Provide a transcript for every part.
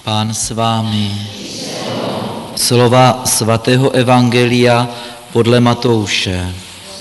Pán s vámi. Slova svatého evangelia podle Matouše.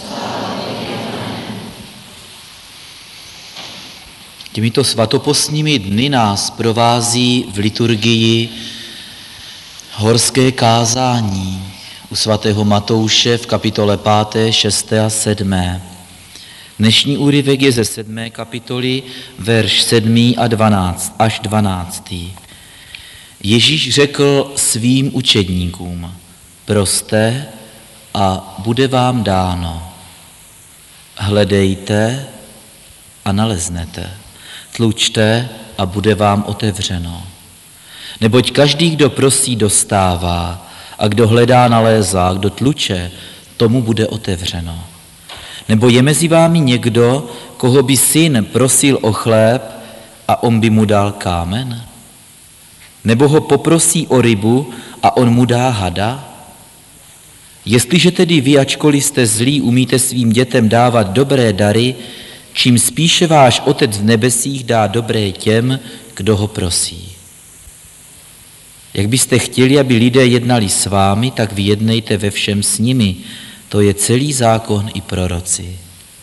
Těmito svatopostními dny nás provází v liturgii horské kázání u svatého Matouše v kapitole 5., 6. a 7. Dnešní úryvek je ze 7. kapitoly, verš 7. a 12 až 12. Ježíš řekl svým učedníkům: proste a bude vám dáno. Hledejte a naleznete. Tlučte a bude vám otevřeno. Neboť každý, kdo prosí, dostává, a kdo hledá, nalézá, kdo tluče, tomu bude otevřeno. Nebo je mezi vámi někdo, koho by syn prosil o chléb a on by mu dal kámen? Nebo ho poprosí o rybu a on mu dá hada? Jestliže tedy vy, ačkoliv jste zlí, umíte svým dětem dávat dobré dary, čím spíše váš Otec v nebesích dá dobré těm, kdo ho prosí. Jak byste chtěli, aby lidé jednali s vámi, tak vy jednejte ve všem s nimi. To je celý zákon i proroci.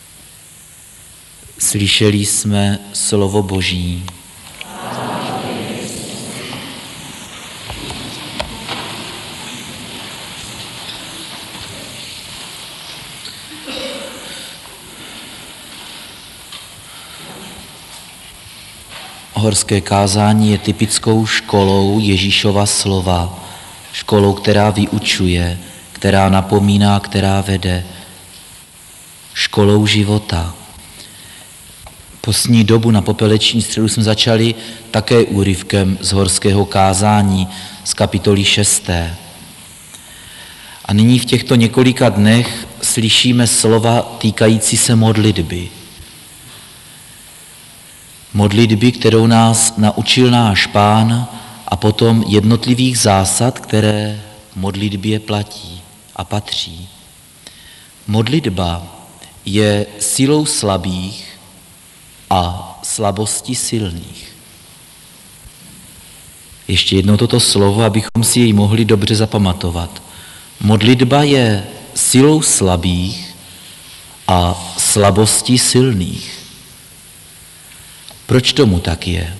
Slyšeli jsme slovo Boží. Horské kázání je typickou školou Ježíšova slova, školou, která vyučuje, která napomíná, která vede, školou života. Postní dobu na popeleční středu jsme začali také úryvkem z horského kázání z kapitoly 6. A nyní v těchto několika dnech slyšíme slova týkající se modlitby. Modlitby, kterou nás naučil náš Pán, a potom jednotlivých zásad, které modlitbě platí a patří. Modlitba je silou slabých a slabostí silných. Ještě jednou toto slovo, abychom si jej mohli dobře zapamatovat. Modlitba je silou slabých a slabostí silných. Proč tomu tak je?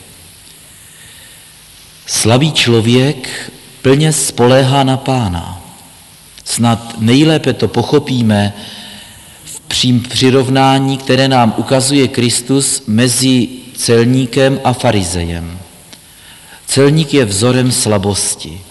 Slabý člověk plně spoléhá na Pána. Snad nejlépe to pochopíme v přirovnání, které nám ukazuje Kristus mezi celníkem a farizejem. Celník je vzorem slabosti.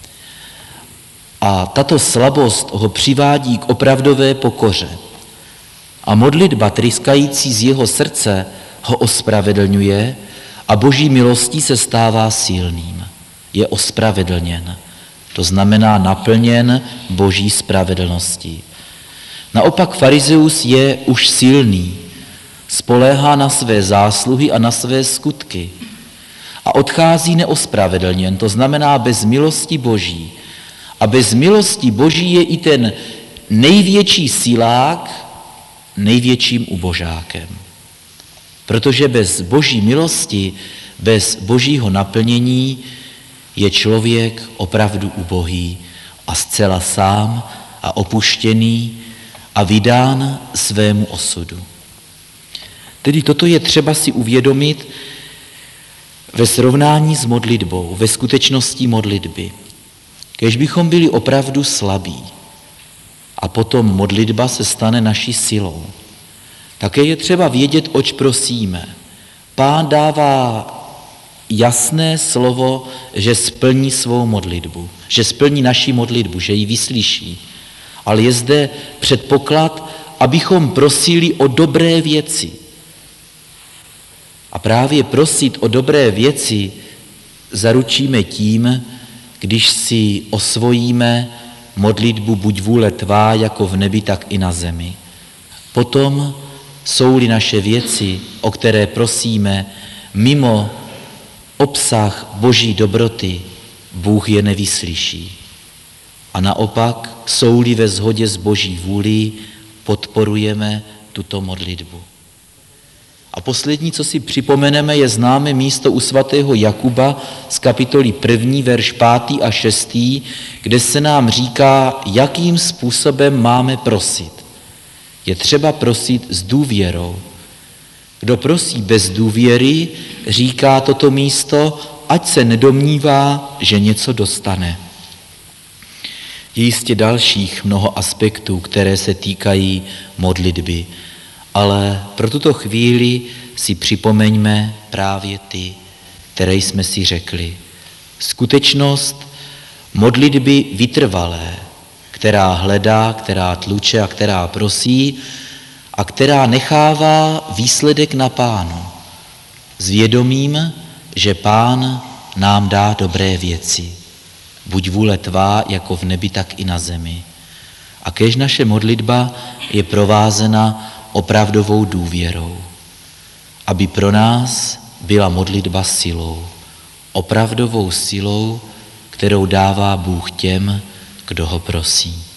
A tato slabost ho přivádí k opravdové pokoře. A modlitba tryskající z jeho srdce ho ospravedlňuje a Boží milostí se stává silným. Je ospravedlněn. To znamená naplněn Boží spravedlností. Naopak farizeus je už silný. Spoléhá na své zásluhy a na své skutky. A odchází neospravedlněn, to znamená bez milosti Boží. A bez milosti Boží je i ten největší silák největším ubožákem. Protože bez Boží milosti, bez Božího naplnění je člověk opravdu ubohý a zcela sám a opuštěný a vydán svému osudu. Tedy toto je třeba si uvědomit ve srovnání s modlitbou, ve skutečnosti modlitby. Kéž bychom byli opravdu slabí a potom modlitba se stane naší silou. Také je třeba vědět, oč prosíme. Pán dává jasné slovo, že splní svou modlitbu, že splní naši modlitbu, že ji vyslyší. Ale je zde předpoklad, abychom prosili o dobré věci. A právě prosit o dobré věci zaručíme tím, když si osvojíme modlitbu buď vůle tvá, jako v nebi, tak i na zemi. Potom jsou-li naše věci, o které prosíme, mimo obsah Boží dobroty, Bůh je nevyslyší. A naopak, jsou-li ve shodě s Boží vůlí, podporujeme tuto modlitbu. A poslední, co si připomeneme, je známé místo u svatého Jakuba z kapitoly 1, verš 5. a 6., kde se nám říká, jakým způsobem máme prosit. Je třeba prosit s důvěrou. Kdo prosí bez důvěry, říká toto místo, ať se nedomnívá, že něco dostane. Je jistě dalších mnoho aspektů, které se týkají modlitby, ale pro tuto chvíli si připomeňme právě ty, které jsme si řekli. Skutečnost modlitby vytrvalé, která hledá, která tluče a která prosí a která nechává výsledek na Pánu. S vědomím, že Pán nám dá dobré věci. Buď vůle tvá, jako v nebi, tak i na zemi. A kéž naše modlitba je provázena opravdovou důvěrou, aby pro nás byla modlitba silou, opravdovou silou, kterou dává Bůh těm, kdo ho prosí.